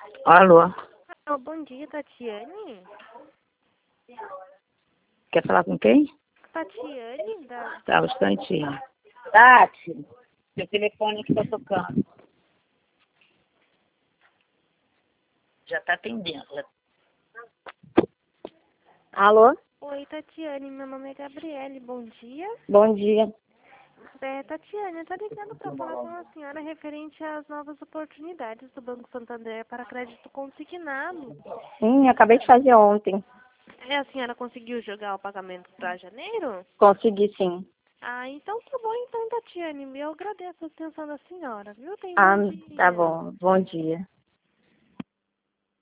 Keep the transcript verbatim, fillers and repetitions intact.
Alô, Ah, bom dia, Tatiane. quer falar com quem? Tatiane, da... Tá, um instantinho. Tati, seu telefone aqui tá tocando. Já tá atendendo. Já... Alô? Oi, Tatiane, meu nome é Gabriele, bom dia. Bom dia. É, Tatiane, eu tô ligando para falar com a senhora referente às novas oportunidades do Banco Santander para crédito consignado. Sim, acabei de fazer ontem. É, a senhora conseguiu jogar o pagamento para janeiro? Consegui sim. Ah, então tá bom então, Tatiane. Eu agradeço a atenção da senhora, viu? Tenha um Ah, bom dia. tá bom. Bom dia.